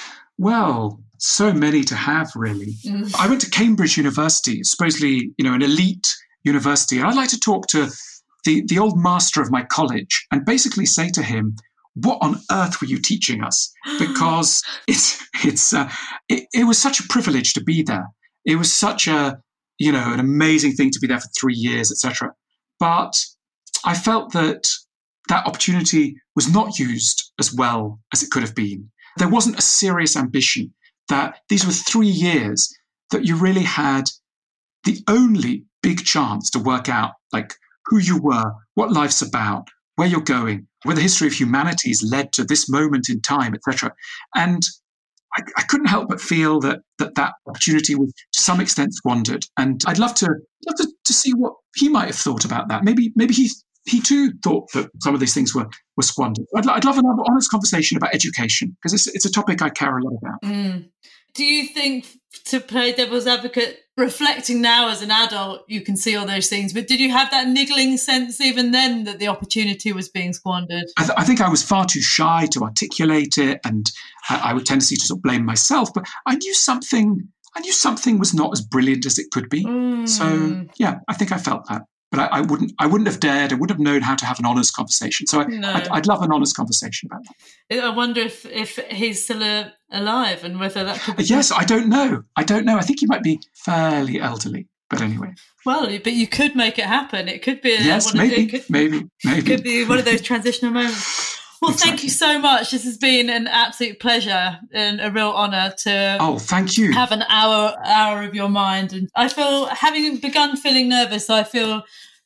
Well, so many to have, really. Mm. I went to Cambridge University, supposedly, you know, an elite university. And I'd like to talk to the, the old master of my college and basically say to him, what on earth were you teaching us? Because it's, it's, uh, it, it was such a privilege to be there. It was such a, you know, an amazing thing to be there for three years, et cetera. But I felt that that opportunity was not used as well as it could have been. There wasn't a serious ambition. That these were three years that you really had the only big chance to work out like who you were, what life's about, where you're going, where the history of humanities led to this moment in time, et cetera. And I, I couldn't help but feel that, that that opportunity was to some extent squandered. And I'd love to love to, to see what he might have thought about that. Maybe maybe he he too thought that some of these things were were squandered. I'd, I'd love an honest conversation about education because it's it's a topic I care a lot about. Mm. Do you think, to play devil's advocate, reflecting now as an adult, you can see all those things, but did you have that niggling sense even then that the opportunity was being squandered? I, th- I think I was far too shy to articulate it, and I, I would tendency to sort of blame myself, but I knew something, I knew something was not as brilliant as it could be. Mm. So yeah, I think I felt that. But I, I wouldn't. I wouldn't have dared. I wouldn't have known how to have an honest conversation. So I, no. I'd, I'd love an honest conversation about that. I wonder if, if he's still uh, alive and whether that could be. Yes, I don't know. I don't know. I think he might be fairly elderly. But anyway. Well, but you could make it happen. It could be. A, yes, one maybe, of, it could, maybe, maybe. It could be one of those transitional moments. Well, exactly. Thank you so much. This has been an absolute pleasure and a real honour to oh, thank you. have an hour hour of your mind. And I feel, having begun feeling nervous, I feel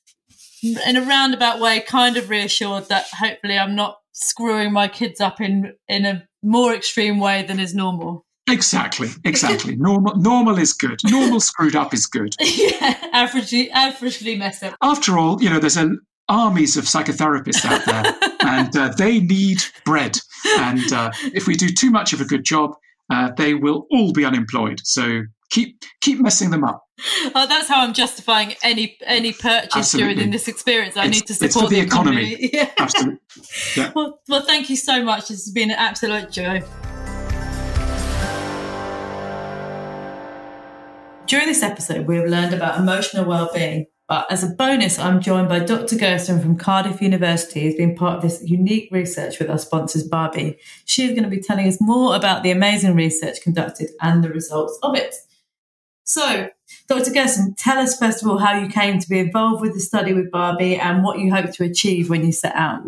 in a roundabout way kind of reassured that hopefully I'm not screwing my kids up in, in a more extreme way than is normal. Exactly, exactly. normal normal is good. Normal screwed up is good. Yeah, averagely, averagely messed up. After all, you know, there's an armies of psychotherapists out there and uh, they need bread. And uh, if we do too much of a good job, uh, they will all be unemployed. So keep keep messing them up. Oh, that's how I'm justifying any any purchase Absolutely. during this experience. I it's, need to support it's for the, the economy. economy. Yeah. Absolutely. Yeah. Well, well, thank you so much. This has been an absolute joy. During this episode, we have learned about emotional well-being. But as a bonus, I'm joined by Doctor Gerson from Cardiff University, who's been part of this unique research with our sponsors, Barbie. She's going to be telling us more about the amazing research conducted and the results of it. So, Doctor Gerson, tell us first of all how you came to be involved with the study with Barbie and what you hope to achieve when you set out.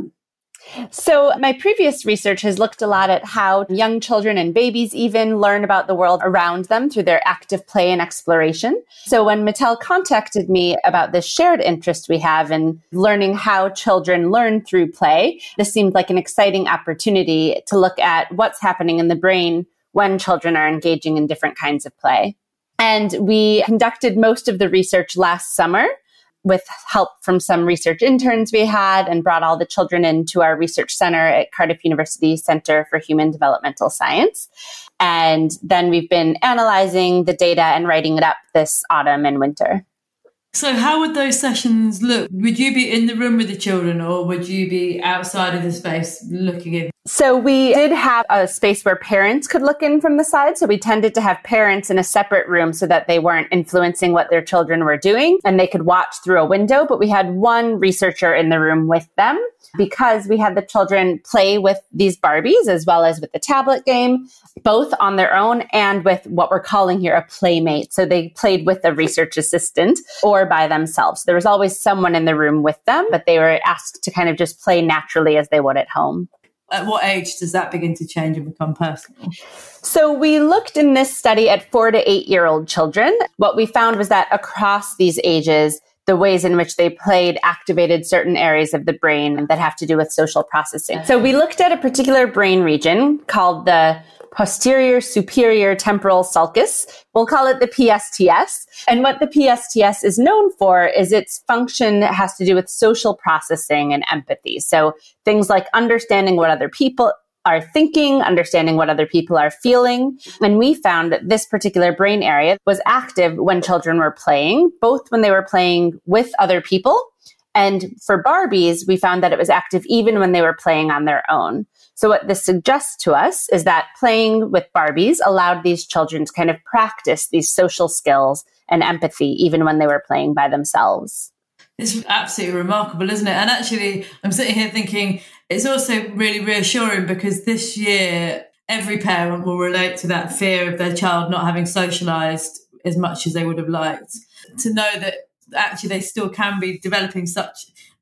So my previous research has looked a lot at how young children and babies even learn about the world around them through their active play and exploration. So when Mattel contacted me about this shared interest we have in learning how children learn through play, this seemed like an exciting opportunity to look at what's happening in the brain when children are engaging in different kinds of play. And we conducted most of the research last summer with help from some research interns we had, and brought all the children into our research center at Cardiff University Center for Human Developmental Science. And then we've been analyzing the data and writing it up this autumn and winter. So how would those sessions look? Would you be in the room with the children or would you be outside of the space looking in? So we did have a space where parents could look in from the side. So we tended to have parents in a separate room so that they weren't influencing what their children were doing and they could watch through a window. But we had one researcher in the room with them because we had the children play with these Barbies as well as with the tablet game, both on their own and with what we're calling here a playmate. So they played with a research assistant or by themselves. There was always someone in the room with them, but they were asked to kind of just play naturally as they would at home. At what age does that begin to change and become personal? So we looked in this study at four to eight year old children. What we found was that across these ages, the ways in which they played activated certain areas of the brain that have to do with social processing. So we looked at a particular brain region called the posterior superior temporal sulcus. We'll call it the P S T S. And what the P S T S is known for is its function has to do with social processing and empathy. So things like understanding what other people are thinking, understanding what other people are feeling. And we found that this particular brain area was active when children were playing, both when they were playing with other people. And for Barbies, we found that it was active even when they were playing on their own. So what this suggests to us is that playing with Barbies allowed these children to kind of practice these social skills and empathy even when they were playing by themselves. It's absolutely remarkable, isn't it? And actually, I'm sitting here thinking it's also really reassuring because this year, every parent will relate to that fear of their child not having socialised as much as they would have liked. To know that actually they still can be developing such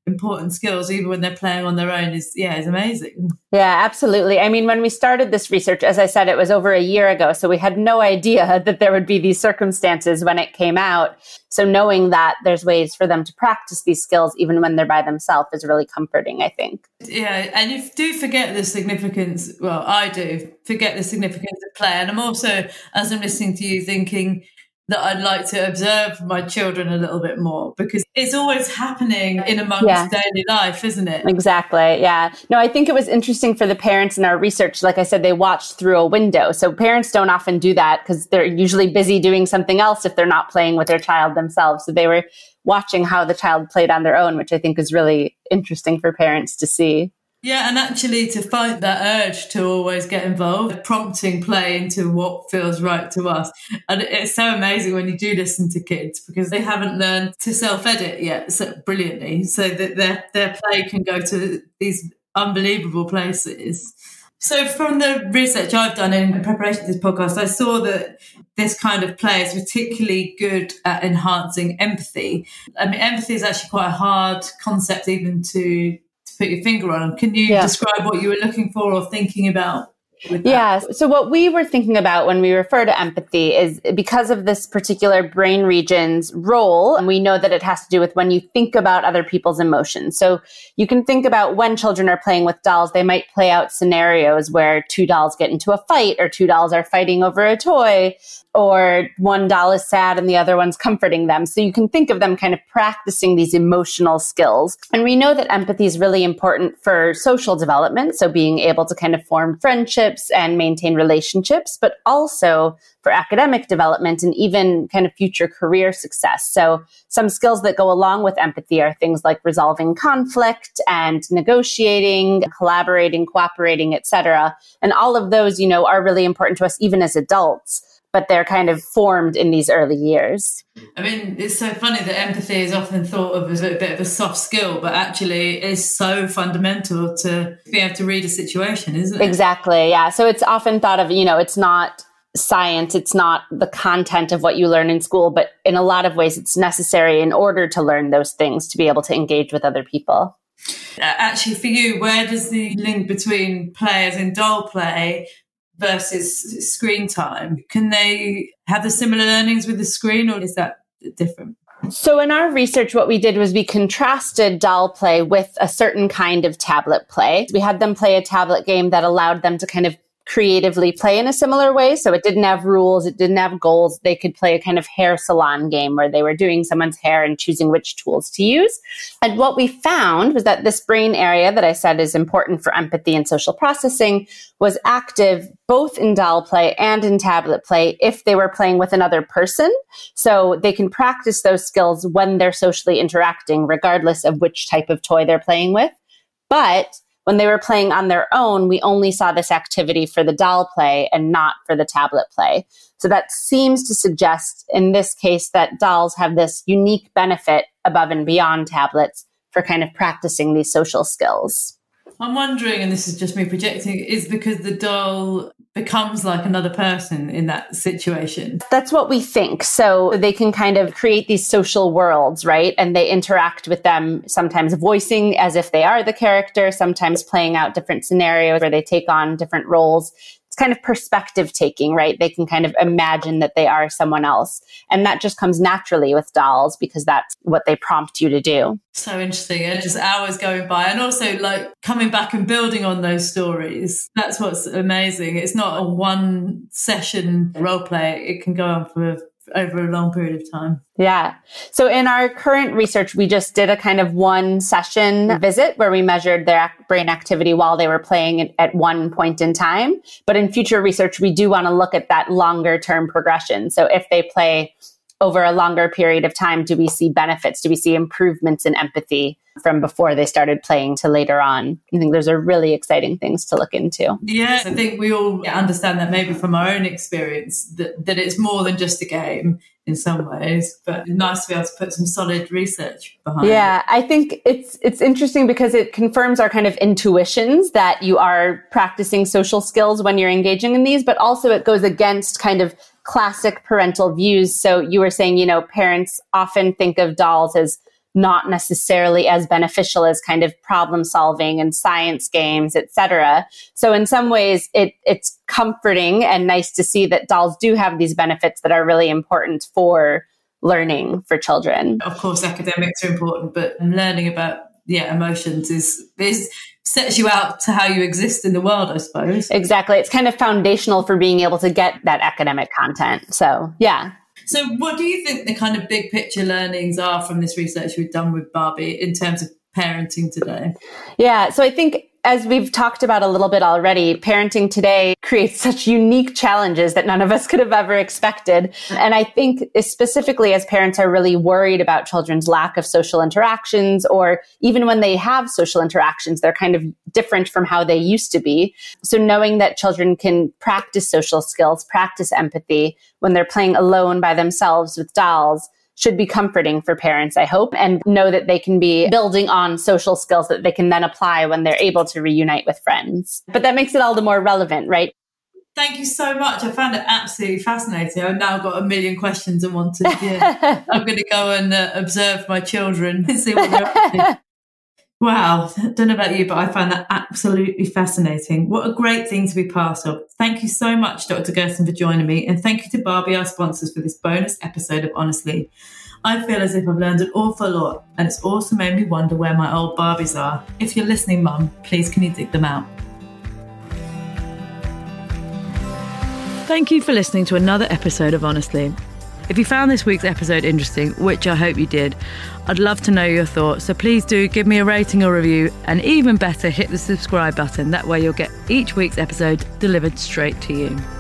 important skills, even when they're playing on their own, is, yeah, is amazing. Yeah, absolutely. I mean, when we started this research, as I said, it was over a year ago. So we had no idea that there would be these circumstances when it came out. So knowing that there's ways for them to practice these skills, even when they're by themselves, is really comforting, I think. Yeah, and you do forget the significance. Well, I do forget the significance of play. And I'm also, as I'm listening to you, thinking that I'd like to observe my children a little bit more, because it's always happening in amongst yeah. daily life, isn't it? Exactly. Yeah. No, I think it was interesting for the parents in our research. Like I said, they watched through a window. So parents don't often do that because they're usually busy doing something else if they're not playing with their child themselves. So they were watching how the child played on their own, which I think is really interesting for parents to see. Yeah, and actually to fight that urge to always get involved, prompting play into what feels right to us. And it's so amazing when you do listen to kids, because they haven't learned to self-edit yet so brilliantly, so that their, their play can go to these unbelievable places. So from the research I've done in preparation for this podcast, I saw that this kind of play is particularly good at enhancing empathy. I mean, empathy is actually quite a hard concept even to put your finger on. Can you yeah. describe what you were looking for or thinking about? Yeah. So what we were thinking about when we refer to empathy is because of this particular brain region's role, and we know that it has to do with when you think about other people's emotions. So you can think about when children are playing with dolls, they might play out scenarios where two dolls get into a fight, or two dolls are fighting over a toy, or one doll is sad and the other one's comforting them. So you can think of them kind of practicing these emotional skills. And we know that empathy is really important for social development, so being able to kind of form friendships and maintain relationships, but also for academic development and even kind of future career success. So some skills that go along with empathy are things like resolving conflict and negotiating, collaborating, cooperating, et cetera. And all of those, you know, are really important to us even as adults, but they're kind of formed in these early years. I mean, it's so funny that empathy is often thought of as a bit of a soft skill, but actually it's so fundamental to be able to read a situation, isn't it? Exactly, yeah. So it's often thought of, you know, it's not science, it's not the content of what you learn in school, but in a lot of ways it's necessary in order to learn those things to be able to engage with other people. Actually, for you, where does the link between players in doll play versus screen time, can they have the similar learnings with the screen, or is that different? So in our research, what we did was we contrasted doll play with a certain kind of tablet play. We had them play a tablet game that allowed them to kind of creatively play in a similar way. So it didn't have rules, it didn't have goals. They could play a kind of hair salon game where they were doing someone's hair and choosing which tools to use. And what we found was that this brain area that I said is important for empathy and social processing was active both in doll play and in tablet play if they were playing with another person. So they can practice those skills when they're socially interacting, regardless of which type of toy they're playing with. But when they were playing on their own, we only saw this activity for the doll play and not for the tablet play. So that seems to suggest in this case that dolls have this unique benefit above and beyond tablets for kind of practicing these social skills. I'm wondering, and this is just me projecting, is because the doll becomes like another person in that situation. That's what we think. So they can kind of create these social worlds, right? And they interact with them, sometimes voicing as if they are the character, sometimes playing out different scenarios where they take on different roles. It's kind of perspective taking, right? They can kind of imagine that they are someone else. And that just comes naturally with dolls because that's what they prompt you to do. So interesting. And just hours going by. And also like coming back and building on those stories. That's what's amazing. It's not a one session role play. It can go on for over a long period of time. Yeah. So in our current research, we just did a kind of one session visit where we measured their brain activity while they were playing at one point in time. But in future research, we do want to look at that longer term progression. So if they play over a longer period of time, do we see benefits? Do we see improvements in empathy from before they started playing to later on? I think those are really exciting things to look into. Yes, I think we all understand that maybe from our own experience, that, that it's more than just a game in some ways, but it's nice to be able to put some solid research behind yeah, it. Yeah, I think it's it's interesting because it confirms our kind of intuitions that you are practicing social skills when you're engaging in these, but also it goes against kind of classic parental views. So you were saying, you know, parents often think of dolls as not necessarily as beneficial as kind of problem solving and science games, et cetera. So in some ways, it, it's comforting and nice to see that dolls do have these benefits that are really important for learning for children. Of course, academics are important, but learning about yeah emotions is is sets you out to how you exist in the world, I suppose. Exactly. It's kind of foundational for being able to get that academic content. So, yeah. So what do you think the kind of big picture learnings are from this research we've done with Barbie in terms of parenting today? Yeah, so I think as we've talked about a little bit already, parenting today creates such unique challenges that none of us could have ever expected. And I think specifically as parents are really worried about children's lack of social interactions, or even when they have social interactions, they're kind of different from how they used to be. So knowing that children can practice social skills, practice empathy when they're playing alone by themselves with dolls should be comforting for parents, I hope, and know that they can be building on social skills that they can then apply when they're able to reunite with friends. But that makes it all the more relevant, right? Thank you so much. I found it absolutely fascinating. I've now got a million questions and want to, yeah, I'm going to go and uh, observe my children and see what they're up to. Wow. I don't know about you, but I find that absolutely fascinating. What a great thing to be part of. Thank you so much, Doctor Gerson, for joining me. And thank you to Barbie, our sponsors, for this bonus episode of Honestly. I feel as if I've learned an awful lot, and it's also made me wonder where my old Barbies are. If you're listening, Mum, please can you dig them out? Thank you for listening to another episode of Honestly. If you found this week's episode interesting, which I hope you did, I'd love to know your thoughts. So please do give me a rating or review, and even better, hit the subscribe button. That way you'll get each week's episode delivered straight to you.